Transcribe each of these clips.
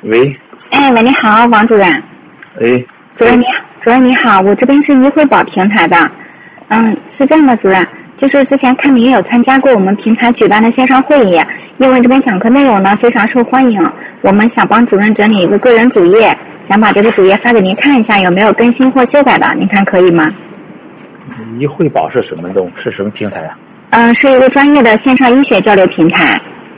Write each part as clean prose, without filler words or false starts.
喂。 哎，喂，你好，王主任。 哎。 主任你好，我这边是医惠宝平台的。是这样的，主任，就是之前看您有参加过我们平台举办的线上会议，因为这边讲课内容呢非常受欢迎，我们想帮主任整理一个个人主页，想把这个主页发给您看一下有没有更新或修改的，您看可以吗？ 医惠宝是什么平台啊？ 是一个专业的线上医学交流平台。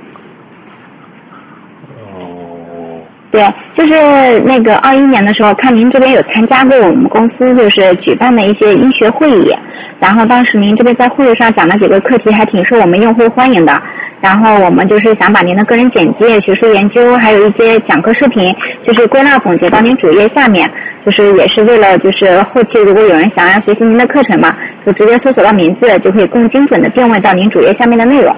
对，就是那个21年的时候，看您这边有参加过我们公司就是举办的一些医学会议，然后当时您这边在会议上讲的几个课题还挺受我们用户欢迎的，然后我们就是想把您的个人简介、学术研究，还有一些讲课视频，就是归纳总结到您主页下面，就是也是为了就是后期如果有人想要学习您的课程嘛，就直接搜索到名字，就可以更精准的定位到您主页下面的内容。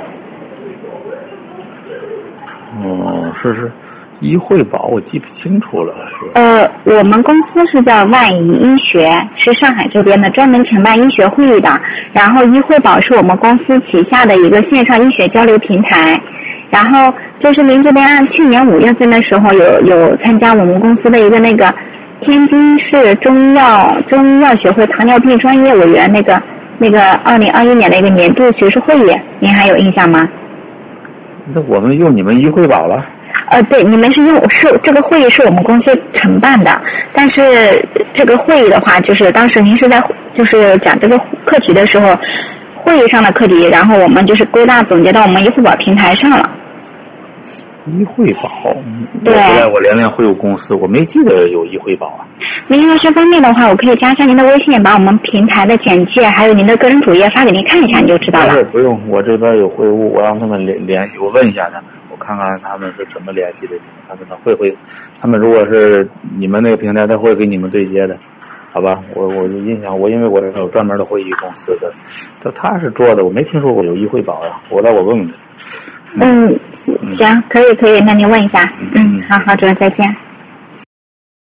是医惠宝，我记不清楚了。 我们公司是叫万怡医学，是上海这边的，专门承办医学会议的。然后医惠宝是我们公司旗下的一个线上医学交流平台。然后就是您这边按去年5月份的时候有参加我们公司的一个那个天津市中医药学会糖尿病专业委员那个2021年的一个年度学术会议，您还有印象吗？ 那我们用你们医惠宝了？ 对，你们是这个会议是我们公司承办的，但是这个会议的话，就是当时您是在就是讲这个课题的时候，会议上的课题，然后我们就是归纳总结到我们医惠宝平台上了。 医惠宝， 对， 我连连会有公司，我没记得有医惠宝啊。 您要是方便的话，我可以加一下您的微信，把我们平台的简介还有您的个人主页发给您看一下，你就知道了。 不用，我这边有会务，我让他们联系，我问一下他们，我看看他们是怎么联系的，他们他们如果是你们那个平台，他会给你们对接的，好吧？我印象，因为我这有专门的会议公司的，他是做的，我没听说过有医惠宝呀，我问问他。 行，可以，那您问一下。好，主任再见。